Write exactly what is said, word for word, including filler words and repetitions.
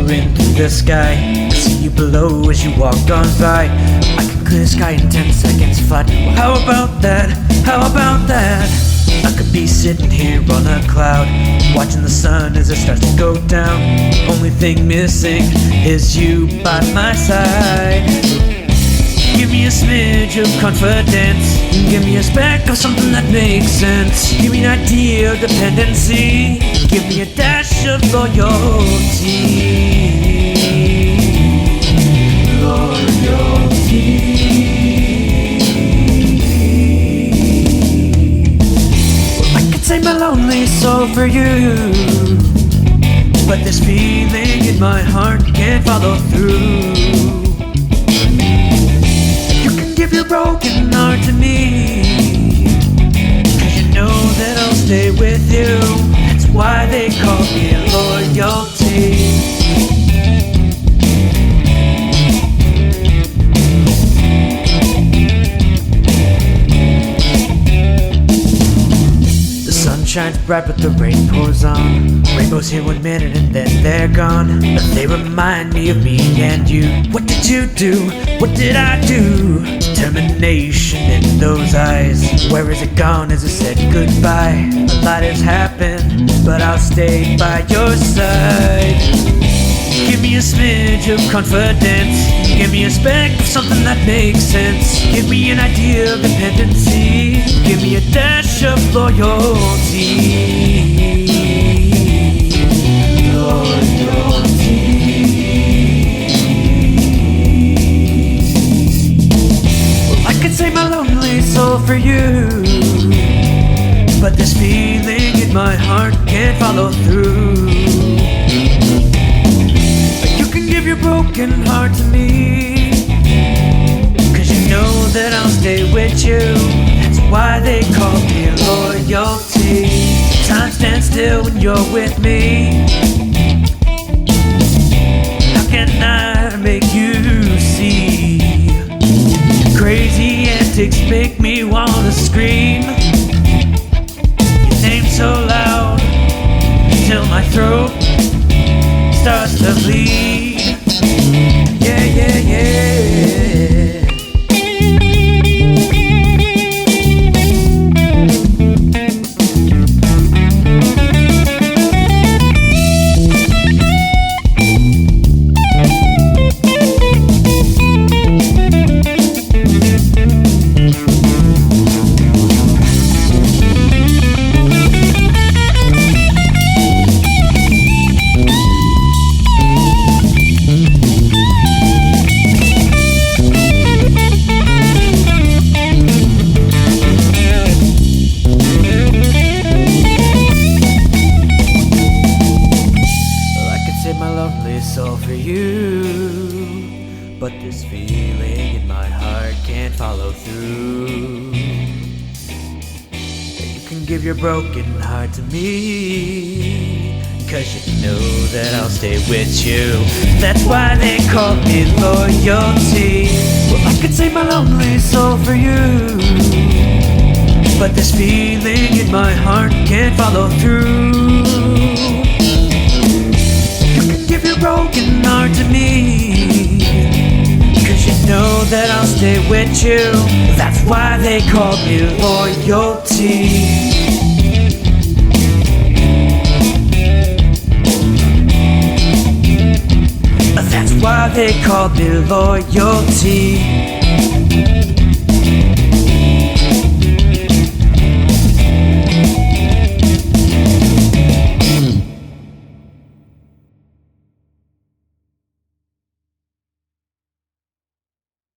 soaring through the sky. I see you below as you walk on by. I can clear the sky in ten seconds flat. Well, how about that? How about that? I could be sitting here on a cloud, watching the sun as it starts to go down. Only thing missing is you by my side. Give me a smidge of confidence, give me a speck of something that makes sense. Give me an idea of dependency, give me a dash of loyalty. Loyalty. Well, I could save my lonely soul for you, but this feeling in my heart can't follow through. Give your broken heart to me, 'cause you know that I'll stay with you. That's why they call me loyalty. The sun shines bright but the rain pours on. Rainbows here one minute and then they're gone, but they remind me of me and you. What did you do? What did I do? Determination in those eyes. Where is it gone as I said goodbye? A lot has happened, but I'll stay by your side. Give me a smidge of confidence, give me a speck of something that makes sense. Give me an idea of dependency, give me a dash of loyalty. Loyalty. Well, I could save my lonely soul for you, but this feeling in my heart can't follow through. Give your broken heart to me, 'cause you know that I'll stay with you. That's why they call me loyalty. Time stands still when you're with me. How can I make you see? Crazy antics make me wanna scream. Your name so loud till my throat starts to bleed. Yeah, yeah, yeah. Soul for you, but this feeling in my heart can't follow through. You can give your broken heart to me, 'cause you know that I'll stay with you. That's why they call me loyalty. Well, I could save my lonely soul for you, but this feeling in my heart can't follow through. Give your broken heart to me, 'cause you know that I'll stay with you. That's why they call me loyalty. That's why they call me loyalty.